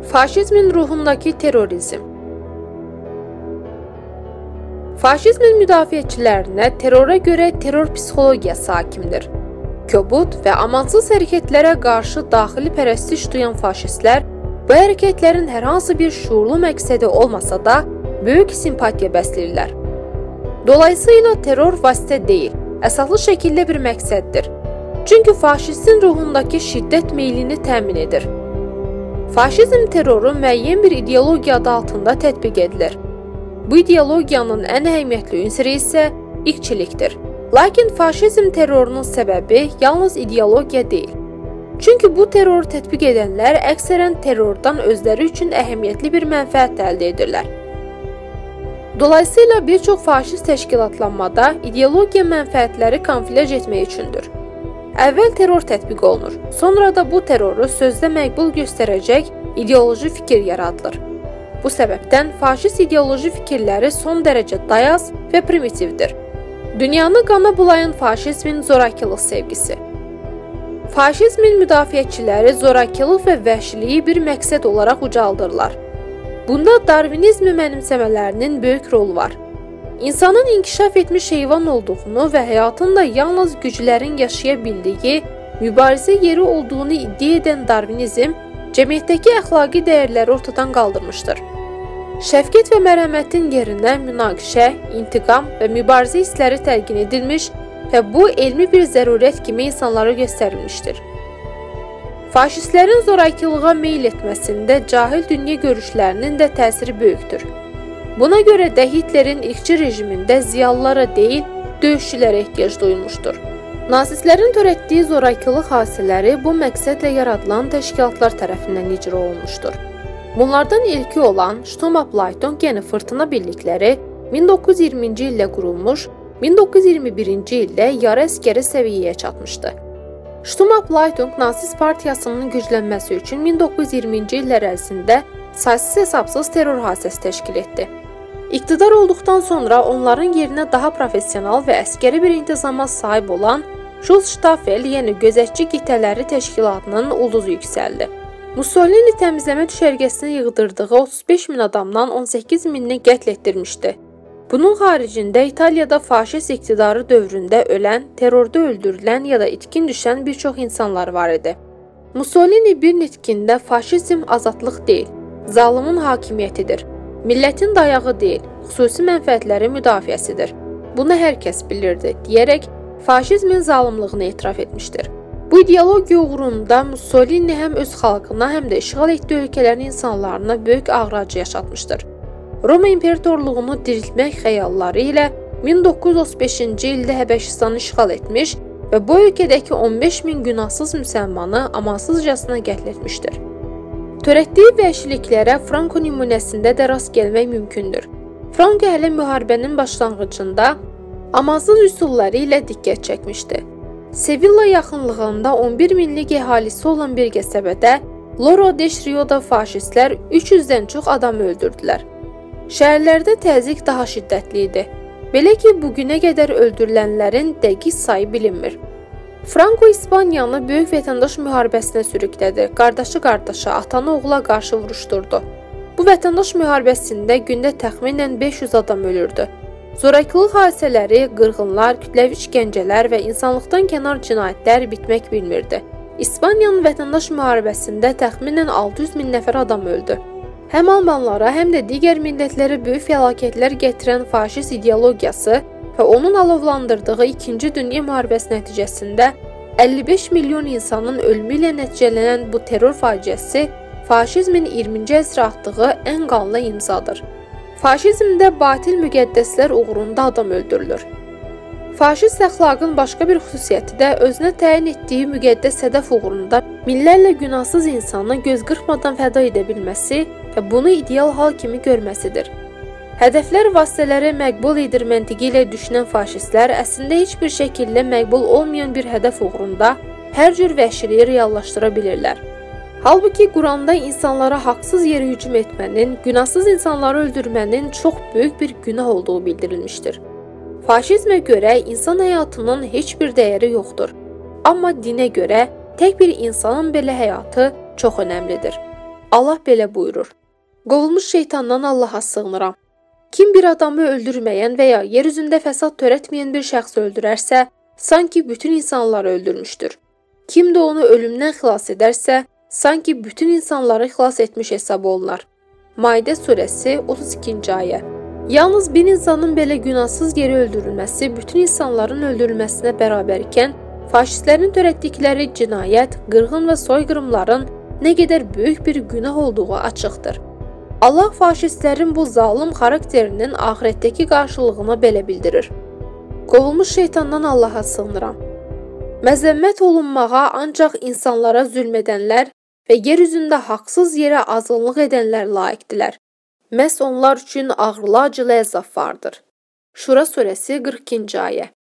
Faşizmin ruhundaki terrorizm. Faşizmin müdafiəçilərinə terrora görə terror psixologiyası hakimdir. Kobud və amansız hərəkətlərə qarşı daxili pərəstiş duyan faşistlər bu hərəkətlərin hər hansı bir şuurlu məqsədi olmasa da böyük simpatiya bəsləyirlər. Dolayısıyla terror vasitə deyil, əsaslı şəkildə bir məqsəddir. Çünki faşistin ruhundakı şiddət meylini təmin edir. Faşizm terroru müəyyən bir ideologiya adı altında tətbiq edilir. Bu ideologiyanın ən əhəmiyyətli ünsürü isə irqçilikdir. Lakin faşizm terrorunun səbəbi yalnız ideologiya deyil. Çünki bu terror tətbiq edənlər əksərən terrordan özləri üçün əhəmiyyətli bir mənfəət əldə edirlər. Dolayısıyla bir çox faşist təşkilatlanmada ideologiya mənfəətləri konflikt etmək üçündür. Əvvəl terror tətbiq olunur, sonra da bu terroru sözdə məqbul göstərəcək ideoloji fikir yaradılır. Bu səbəbdən faşist ideoloji fikirləri son dərəcə dayaz və primitivdir. Dünyanı qana bulayan faşizmin zorakılıq sevgisi. Faşizmin müdafiəçiləri zorakılıq və vəhşiliyi bir məqsəd olaraq ucaldırlar. Bunda Darvinizmi mənimsəmələrinin böyük rolu var. İnsanın inkişaf etmiş heyvan olduğunu və həyatın da yalnız güclərin yaşaya bildiyi, mübarizə yeri olduğunu iddia edən Darvinizm, cəmiyyətdəki əxlaqi dəyərləri ortadan qaldırmışdır. Şəfqət və mərhəmətin yerinə münaqişə, intiqam və mübarizə hissləri təlqin edilmiş və bu elmi bir zərurət kimi insanlara göstərilmişdir. Faşistlərin zorakılığa meyl etməsində cahil dünya görüşlərinin də təsiri böyükdür. Buna görə də Hitlerin irqçi rejimində ziyalılara deyil, döyüşçülərə ehtiyac duyulmuşdur. Nazistlərin törətdiyi zorakılıq hadisələri bu məqsədlə yaradılan təşkilatlar tərəfindən icra olunmuşdur. Bunlardan ilki olan Sturmableitung, yəni fırtına birlikləri 1920-ci ildə qurulmuş, 1921-ci ildə yarı əskəri səviyyəyə çatmışdı. Sturmableitung Nazist partiyasının güclənməsi üçün 1920-ci illər ərzində saysız-hesabsız terror hadisəsi təşkil etdi. İqtidar olduqdan sonra onların yerinə daha professional və əskəri bir intizama sahib olan Jules Staffel, yəni gözətçi qitələri təşkilatının ulduzu yüksəldi. Mussolini təmizləmə düşərgəsinə yığdırdığı 35 min adamdan 18 minini qətl etdirmişdi. Bunun xaricində İtaliyada faşist iqtidarı dövründə ölən, terrorda öldürülən ya da itkin düşən bir çox insanlar var idi. Mussolini bir nitqində faşizm azadlıq deyil, zalımın hakimiyyətidir. Millətin dayağı deyil, xüsusi mənfəətləri müdafiəsidir. Bunu hər kəs bilirdi, deyərək faşizmin zalımlığını etiraf etmişdir. Bu ideologiya uğrunda Mussolini həm öz xalqına, həm də işğal etdiyi ölkələrin insanlarına böyük ağır acı yaşatmışdır. Roma İmperatorluğunu diriltmək xəyalları ilə 1935-ci ildə Həbəşistanı işğal etmiş və bu ölkədəki 15 min günahsız müsəlmanı amansızcasına qətl etmişdir. Törətdiyi vəhşiliklərə Franco nümunəsində də rast gəlmək mümkündür. Franco hələ müharibənin başlanğıcında amansız üsulları ilə diqqət çəkmişdi. Sevilla yaxınlığında 11 minlik əhalisi olan bir qəsəbədə Loro de Rio'da faşistlər 300-dən çox adam öldürdülər. Şəhərlərdə təzyiq daha şiddətli idi. Belə ki, bugünə qədər öldürülənlərin dəqiq sayı bilinmir. Franco İspaniyanı böyük vətəndaş müharibəsinə sürüklədi. Qardaşı qardaşa, atanı oğula qarşı vuruşdurdu. Bu vətəndaş müharibəsində gündə təxminən 500 adam ölürdü. Zorakılıq hadisələri, qırğınlar, kütləvi işgəncələr və insanlıqdan kənar cinayətlər bitmək bilmirdi. İspaniyanın vətəndaş müharibəsində təxminən 600 min nəfər adam öldü. Həm almanlara, həm də digər millətlərə böyük fəlakətlər gətirən faşist ideologiyası və onun alovlandırdığı 2-ci Dünya müharibəsi nəticəsində 55 milyon insanın ölümü ilə nəticələnən bu terror faciəsi faşizmin 20-ci əsrə atdığı ən qanlı imzadır. Faşizmdə batil müqəddəslər uğrunda adam öldürülür. Faşist əxlaqın başqa bir xüsusiyyəti də özünə təyin etdiyi müqəddəs hədəf uğrunda minlərlə günahsız insanı göz qırpmadan fəda edə bilməsi və bunu ideal hal kimi görməsidir. Hədəflər vasitələri məqbul edir məntiqi ilə düşünən faşistlər əslində heç bir şəkildə məqbul olmayan bir hədəf uğrunda hər cür vəhşiliyi reallaşdıra bilirlər. Halbuki Quranda insanlara haqsız yerə hücum etmənin, günahsız insanları öldürmənin çox böyük bir günah olduğu bildirilmişdir. Faşizmə görə insan həyatının heç bir dəyəri yoxdur. Amma dinə görə tək bir insanın belə həyatı çox önəmlidir. Allah belə buyurur: Qovulmuş şeytandan Allaha sığınıram. Kim bir adamı öldürməyən və ya yer üzündə fəsad törətməyən bir şəxsi öldürərsə, sanki bütün insanları öldürmüşdür. Kim də onu ölümdən xilas edərsə, sanki bütün insanları xilas etmiş hesab olunar. Maidə surəsi 32-ci ayə. Yalnız bir insanın belə günahsız yeri öldürülməsi bütün insanların öldürülməsinə bərabər ikən, faşistlərin törətdikləri cinayət, qırğın və soyqırımların nə qədər böyük bir günah olduğu açıqdır. Allah faşistlərin bu zalım xarakterinin axirətdəki qarşılığını belə bildirir: Qovulmuş şeytandan Allaha sığınıram. Məzəmmət olunmağa ancaq insanlara zülm edənlər və yer üzündə haqsız yerə azğınlıq edənlər layiqdilər. Məhz onlar üçün ağrılı acılı əzab vardır. Şura surəsi 42-ci ayə.